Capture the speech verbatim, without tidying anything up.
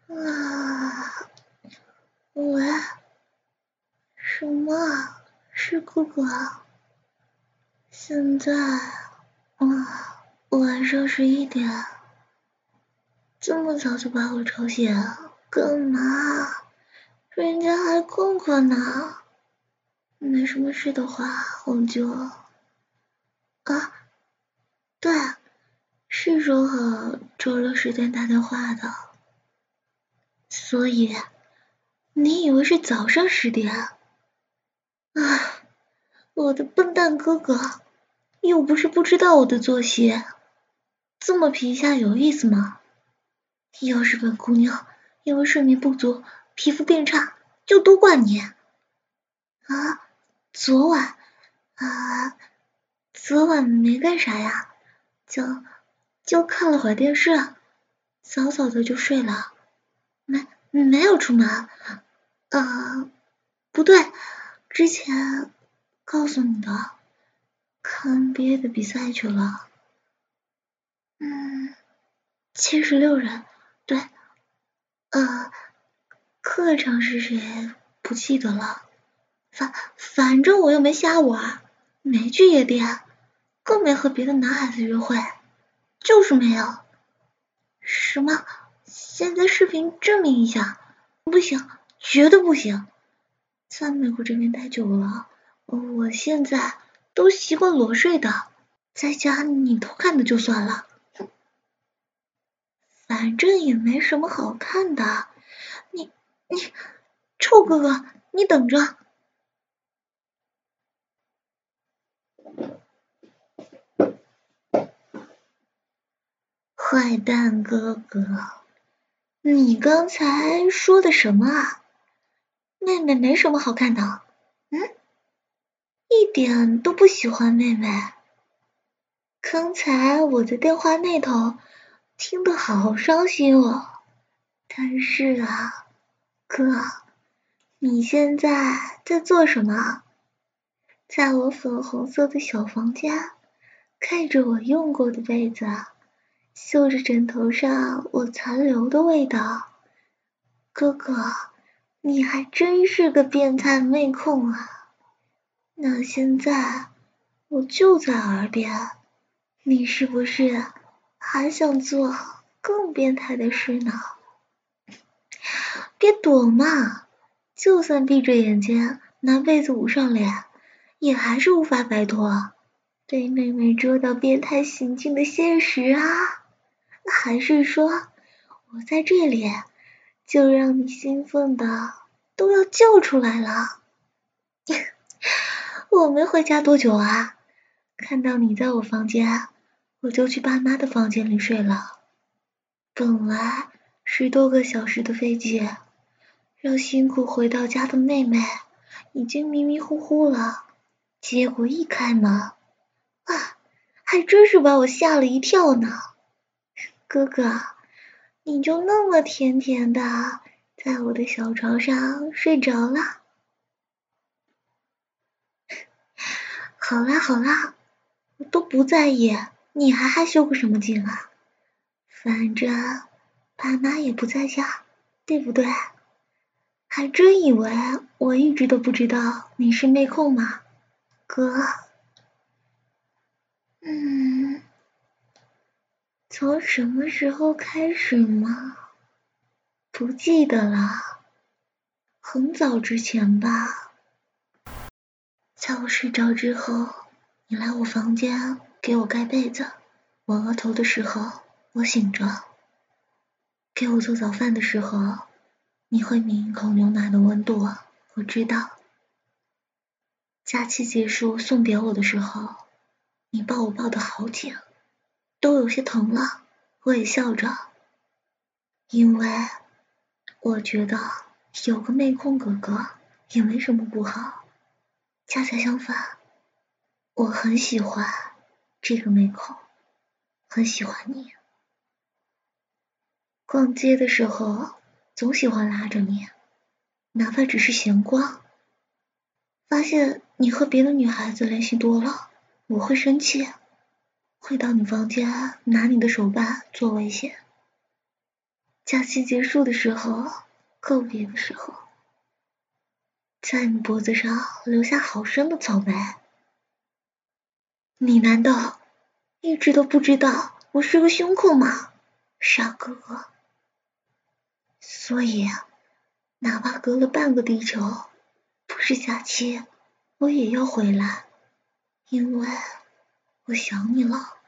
啊，喂，什么啊？是哥哥啊？现在啊，晚上十一点，这么早就把我吵醒，干嘛？人家还困困呢。没什么事的话，我就啊，对，是说好周六十点打电话的，所以你以为是早上十点？啊，我的笨蛋哥哥，又不是不知道我的作息，这么皮一下有意思吗？要是本姑娘因为睡眠不足，皮肤变差，就都怪你。啊，昨晚啊，昨晚没干啥呀，就就看了会儿电视，早早的就睡了，没没有出门。呃，不对，之前告诉你的，看毕业的比赛去了。嗯，七十六人，对，呃，课程是谁不记得了，反反正我又没瞎玩，没去夜店，更没和别的男孩子约会，就是没有。什么？现在视频证明一下？不行，绝对不行。在美国这边待久了，我现在都习惯裸睡的，在家你偷看的就算了，反正也没什么好看的。你你臭哥哥，你等着！坏蛋哥哥，你刚才说的什么啊？妹妹没什么好看的，嗯，一点都不喜欢妹妹。刚才我在电话那头听得好伤心哦。但是啊，哥，你现在在做什么？在我粉红色的小房间，盖着我用过的被子，嗅着枕头上我残留的味道。哥哥，你还真是个变态妹控啊！那现在我就在耳边，你是不是还想做更变态的事呢？别躲嘛，就算闭着眼睛拿被子捂上脸，也还是无法摆脱被妹妹捉到变态行径的现实啊！还是说我在这里就让你兴奋的都要叫出来了？我没回家多久啊，看到你在我房间，我就去爸妈的房间里睡了。本来十多个小时的飞机，让辛苦回到家的妹妹已经迷迷糊糊了，结果一开门，啊，还真是把我吓了一跳呢。哥哥，你就那么甜甜的在我的小床上睡着了？好啦好啦，我都不在意，你还害羞个什么劲啊？反正爸妈也不在家，对不对？还真以为我一直都不知道你是妹控吗，哥？嗯，从什么时候开始吗？不记得了，很早之前吧。在我睡着之后，你来我房间给我盖被子，我额头的时候，我醒着。给我做早饭的时候，你会抿一口牛奶的温度，我知道。假期结束送别我的时候，你抱我抱得好紧，都有些疼了，我也笑着，因为我觉得有个妹控哥哥也没什么不好，恰恰相反，我很喜欢这个妹控，很喜欢你。逛街的时候总喜欢拉着你，哪怕只是闲逛。发现你和别的女孩子联系多了，我会生气，会到你房间拿你的手办做威胁。 假期结束的时候，告别的时候，在你脖子上留下好深的草莓。你难道一直都不知道我是个胸控吗，傻哥哥？所以，哪怕隔了半个地球，不是假期，我也要回来，因为我想你了。